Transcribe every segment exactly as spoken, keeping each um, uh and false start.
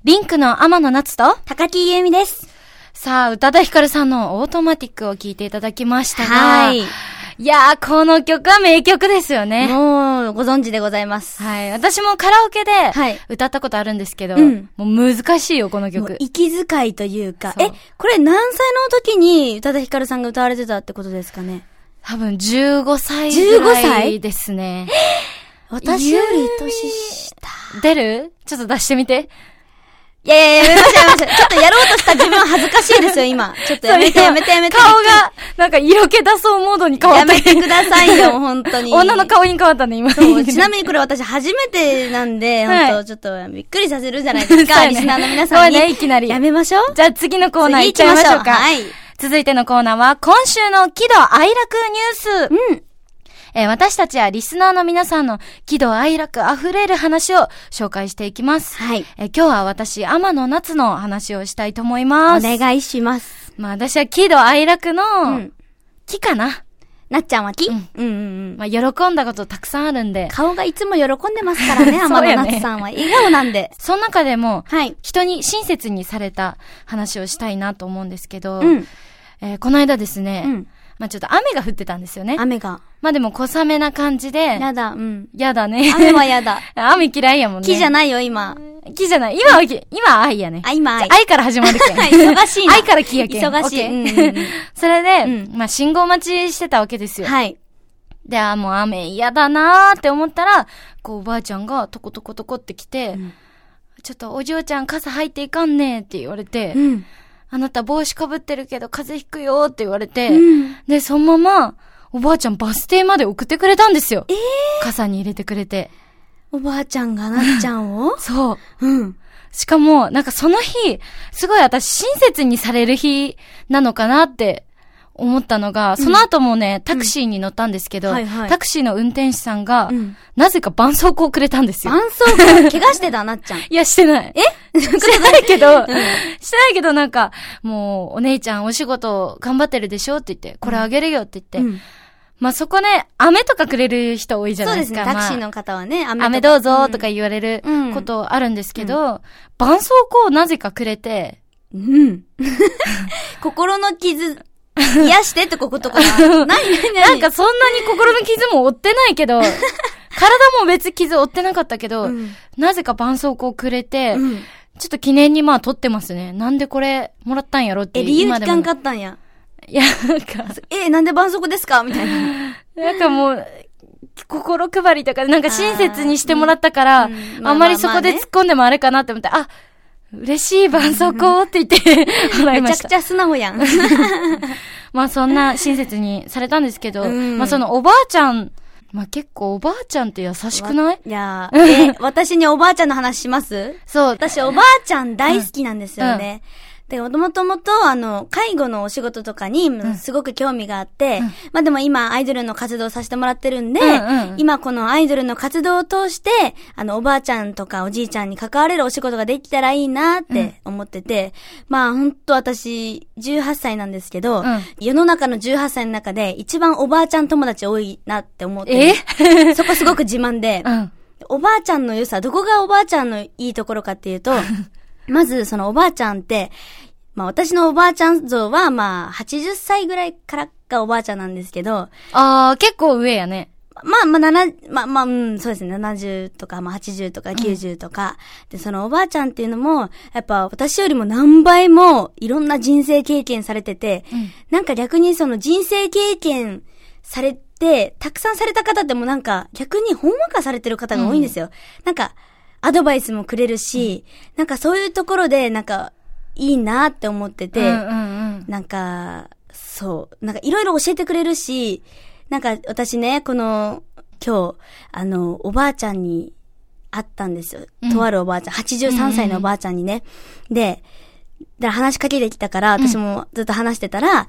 リンクの天野夏と高木優美です。 さあ、宇多田ヒカルさんのオートマティックを聴いていただきましたが、 はい。 いやー、この曲は名曲ですよね。 もう、ご存知でございます。 はい。私もカラオケで歌ったことあるんですけど、はい、うん、もう難しいよ、この曲。 息遣いというか、え、これ何歳の時に宇多田ヒカルさんが歌われてたってことですかね？ 多分じゅうごさいぐらいですね。 私より年下。 出る？ちょっと出してみて。 いやいやいや、やめましょうやめましょう。ちょっとやろうとした自分恥ずかしいですよ、今。ちょっとやめてやめてやめて。 顔が、なんか色気出そうモードに変わった。 やめてくださいよ、本当に。 女の顔に変わったね、今。 そう、ちなみにこれ私初めてなんで、はい、本当ちょっとびっくりさせるじゃないですか、ね、リスナーの皆さんに。 そうね、いきなり。 やめましょう。 じゃあ次のコーナー行っちゃいましょうか。はい。続いてのコーナーは、今週の喜怒哀楽ニュース。うん。えー、私たちはリスナーの皆さんの喜怒哀楽あふれる話を紹介していきます。はい。えー、今日は私、天野夏の話をしたいと思います。 お願いします。 まあ私は喜怒哀楽の、うん、喜かな。 なっちゃんは喜、うん、 うんうんうん。まあ喜んだことたくさんあるんで。 顔がいつも喜んでますからね、天野夏さんは。笑顔なんで。 その中でも、はい。人に親切にされた話をしたいなと思うんですけど、うん。えー、この間ですね、うん。まあちょっと雨が降ってたんですよね。 雨が。 まあでも小雨な感じで。 やだ、うん。 やだね。 雨はやだ。 雨嫌いやもんね。 木じゃないよ、今。 木じゃない。今は、今は愛やね。 あ、今愛。 愛から始まるけん。 忙しいな。 愛から木やけん。 忙しい。うんうんうん、 それで、うん、まあ信号待ちしてたわけですよ。はい。で、あ、もう雨嫌だなーって思ったら、こうおばあちゃんがトコトコトコって来て、うん、ちょっとお嬢ちゃん傘入っていかんねーって言われて、うん、あなた帽子かぶってるけど風邪ひくよって言われて、うん、で、そのまま、おばあちゃんバス停まで送ってくれたんですよ。えー、傘に入れてくれて。 おばあちゃんがなっちゃんをそう。うん。しかも、なんかその日、すごい私親切にされる日なのかなって思ったのが、その後もね、うん、タクシーに乗ったんですけど、うんはいはい、タクシーの運転手さんが、うん、なぜか絆創膏をくれたんですよ。 絆創膏怪我してたなっちゃん。 いや、してない。えしてないけど、うん、してないけどなんか、もう、お姉ちゃんお仕事頑張ってるでしょって言って、これあげるよって言って、うん、まあそこね、飴とかくれる人多いじゃないですか。 そうですね、タクシーの方はね、 飴とか。飴どうぞとか言われることあるんですけど、うん、絆創膏をなぜかくれて、 うん。心の傷、癒してってことかな。何何何なんかそんなに心の傷も負ってないけど、体も別傷負ってなかったけど、うん、なぜか絆創膏をくれて、うん、ちょっと記念にまあ撮ってますね。なんでこれもらったんやろっていう。 え、理由聞かんかったんや。 いや、なんか。 え、なんで絆創膏ですかみたいな。 なんかもう、心配りとか、なんか親切にしてもらったから、あ,、うんうんまあ、あんまりそこで突っ込んでもあれかなって思って、あ、嬉しい絆創膏って言ってもらいました。 めちゃくちゃ素直やん。 まあそんな親切にされたんですけど、うん、まあそのおばあちゃん、まあ結構おばあちゃんって優しくない？ いやー、え、私におばあちゃんの話します？そう。私おばあちゃん大好きなんですよね。うんうんで、もともともと、あの、介護のお仕事とかに、すごく興味があって、うん、まあでも今、アイドルの活動させてもらってるんで、うんうん、今このアイドルの活動を通して、あの、おばあちゃんとかおじいちゃんに関われるお仕事ができたらいいなって思ってて、うん、まあほんと私、じゅうはっさいなんですけど、うん、世の中のじゅうはっさいの中で一番おばあちゃん友達多いなって思って、えそこすごく自慢で、うん、おばあちゃんの良さ、どこがおばあちゃんのいいところかっていうと、まず、そのおばあちゃんって、まあ私のおばあちゃん像は、まあ、はちじゅっさいぐらいからがおばあちゃんなんですけど。ああ、結構上やね。 まあまあ、なな、まあまあ、うん、そうですね。ななじゅうとか、まあはちじゅうとかきゅうじゅうとか。うん、で、そのおばあちゃんっていうのも、やっぱ私よりも何倍もいろんな人生経験されてて、うん、なんか逆にその人生経験されて、たくさんされた方ってもなんか逆にほんわかされてる方が多いんですよ。うん、なんか、アドバイスもくれるし、うん、なんかそういうところで、なんか、いいなって思ってて、うんうんうん、なんか、そう、なんかいろいろ教えてくれるし、なんか私ね、この、今日、あの、おばあちゃんに会ったんですよ。うん、とあるおばあちゃん、はちじゅうさんさいのおばあちゃんにね。うんうん、で、で話しかけてきたから、私もずっと話してたら、うん、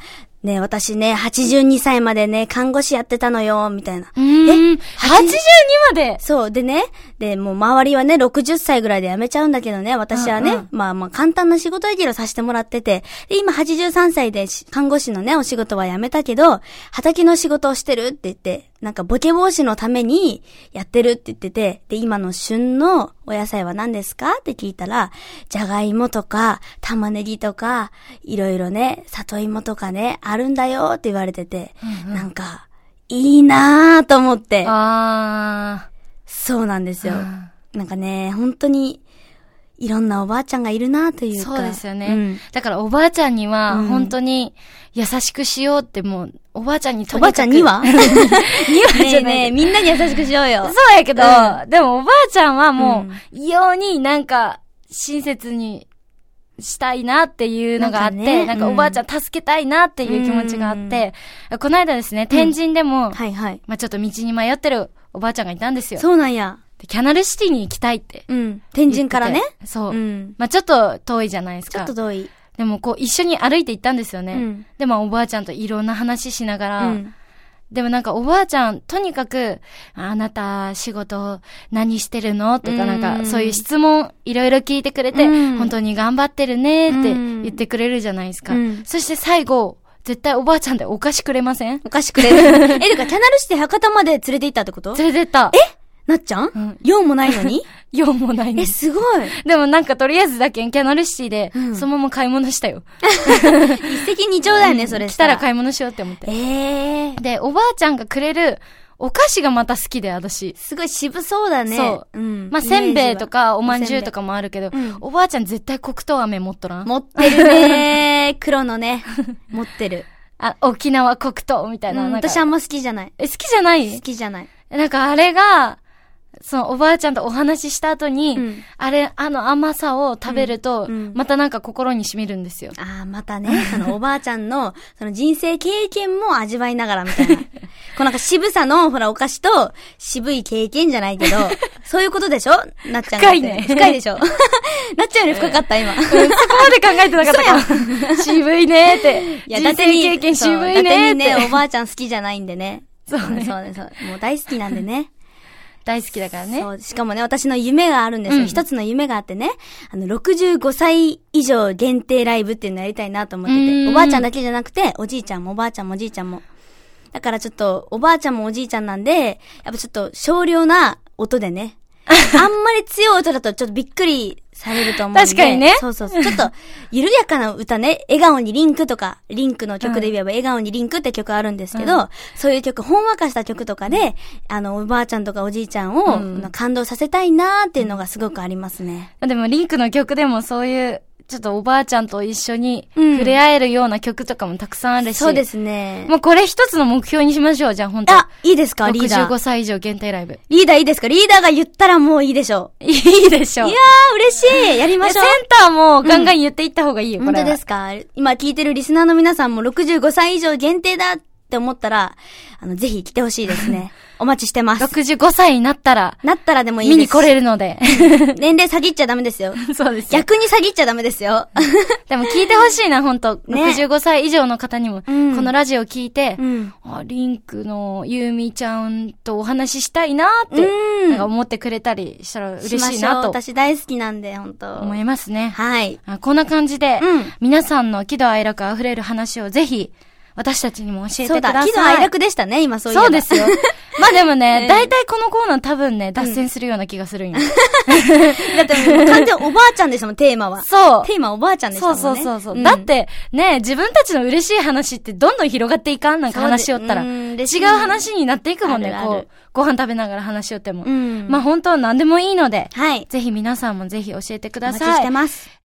ね、私ね、はちじゅうにさいまでね、看護師やってたのよ、みたいな。 うーん。え ?はちじゅうに までそう。でね、で、もう周りはね、ろくじゅっさいぐらいで辞めちゃうんだけどね、私はね、うんうん、まあまあ簡単な仕事だけどさせてもらってて、で、今はちじゅうさんさいで看護師のね、お仕事は辞めたけど、畑の仕事をしてるって言って、なんかボケ防止のためにやってるって言ってて、で、今の旬のお野菜は何ですかって聞いたら、じゃがいもとか、玉ねぎとか、いろいろね、里芋とかね、あるんだよって言われてて、うんうん、なんか、いいなぁと思って。 あー。 そうなんですよ。なんかね、本当に、いろんなおばあちゃんがいるなというか。 そうですよね。うん、だからおばあちゃんには、本当に優しくしようってもう、おばあちゃんにとにかく。 おばあちゃんにはにはじゃない。ねえねえ、みんなに優しくしようよ。 そうやけど、うん、でもおばあちゃんはもう、異様になんか、親切にしたいなっていうのがあって、なんかね、なんかおばあちゃん助けたいなっていう気持ちがあって、うん、この間ですね、天神でも、うん、はいはい。まあちょっと道に迷ってるおばあちゃんがいたんですよ。 そうなんや。 でキャナルシティに行きたいって。 うん。天神からね。 そう。うん。まあちょっと遠いじゃないですか。 ちょっと遠い。 でもこう一緒に歩いて行ったんですよね。うん。でもおばあちゃんといろんな話しながら、うん。でもなんかおばあちゃん、とにかく、あなた仕事何してるのとかなんかそういう質問いろいろ聞いてくれて、うん、本当に頑張ってるねって言ってくれるじゃないですか。うん、そして最後、絶対おばあちゃんでお菓子くれません？ お菓子くれる。え、だからキャナルシティ博多まで連れて行ったってこと？ 連れて行った。 えなっちゃん、うん、用もないのに用もないのに。 え、すごい。 でもなんかとりあえずだけキャナルシティで、うん、そのまま買い物したよ。 一石二鳥だよね、それした。来たら買い物しようって思って。 えー。 で、おばあちゃんがくれるお菓子がまた好きで、私。 すごい渋そうだね。 そう。うん。まあ、せんべいとかおまんじゅうとかもあるけど、うん、おばあちゃん絶対黒糖飴持っとらん？ 持ってるねー。黒のね。持ってる。 あ、沖縄黒糖みたいな。 うん、 なんか私あんま好きじゃない。 え、好きじゃない？ 好きじゃない。 なんかあれが、そのおばあちゃんとお話しした後に、うん、あれ、あの甘さを食べると、うんうん、またなんか心に染みるんですよ。 ああ、またね、そのおばあちゃんの、その人生経験も味わいながらみたいな。こうなんか渋さの、ほら、お菓子と、渋い経験じゃないけど、そういうことでしょなっちゃんが。 深いね。 深いでしょなっちゃんより深かった今。うん、そこまで考えてなかったか。渋いねーって。いや、人生経験渋いねーって。 だってにね、おばあちゃん好きじゃないんでね。そうね。そうね、そう。もう大好きなんでね。 大好きだからね。 そう。しかもね、私の夢があるんですよ。うん、一つの夢があってね、あの、ろくじゅうごさい以上限定ライブっていうのやりたいなと思ってて、おばあちゃんだけじゃなくて、おじいちゃんもおばあちゃんもおじいちゃんも。だからちょっと、おばあちゃんもおじいちゃんなんで、やっぱちょっと少量な音でね、あんまり強い音だとちょっとびっくりされると思うんで。 確かにね。 そうそうそう。ちょっと、緩やかな歌ね、笑顔にリンクとか、リンクの曲で言えば、笑顔にリンクって曲あるんですけど、うん、そういう曲、ほんわかした曲とかで、あの、おばあちゃんとかおじいちゃんを、うん、感動させたいなーっていうのがすごくありますね。 でも、リンクの曲でもそういう、ちょっとおばあちゃんと一緒に触れ合えるような曲とかもたくさんあるし。 そうですね。 もうこれ一つの目標にしましょう、じゃあ本当。 あ、いいですかリーダー。 ろくじゅうごさい以上限定ライブ。 リーダーいいですかリーダーが言ったらもういいでしょう。いいでしょう。 いやー、嬉しい。やりましょう。 センターもガンガン言っていった方がいいよ、うん、これ。 本当ですか今聞いてるリスナーの皆さんもろくじゅうごさい以上限定だって思ったら、あの、ぜひ来てほしいですね。お待ちしてます。 ろくじゅうごさいになったら。 なったらでもいいです。 見に来れるので。 年齢下ぎっちゃダメですよ。 そうです。 逆に下ぎっちゃダメですよ。 でも聞いてほしいな、ほんと。ね、ろくじゅうごさい以上の方にも、うん、このラジオ聞いて、うん、あ、リンクのゆうみちゃんとお話ししたいなって、うん、なんか思ってくれたりしたら嬉しいなと。 私大好きなんで、ほんと。 思いますね。 はい。 あこんな感じで、うん、皆さんの喜怒哀楽あふれる話をぜひ、私たちにも教えてください。 そうだ、喜怒哀楽でしたね、今そういう。 そうですよ。まあでもね、だいたいこのコーナー多分ね、脱線するような気がするんよ。 だってもう完全おばあちゃんでしたもん、テーマは。 そう。 テーマおばあちゃんでしたもんね。 そうそうそうそう、うん。だってね、自分たちの嬉しい話ってどんどん広がっていかんなんか話しよったら。違う話になっていくもんね、こう。ご飯食べながら話しよっても。うん、まあ本当は何でもいいので、はい。ぜひ皆さんもぜひ教えてください。 お待ちしてます。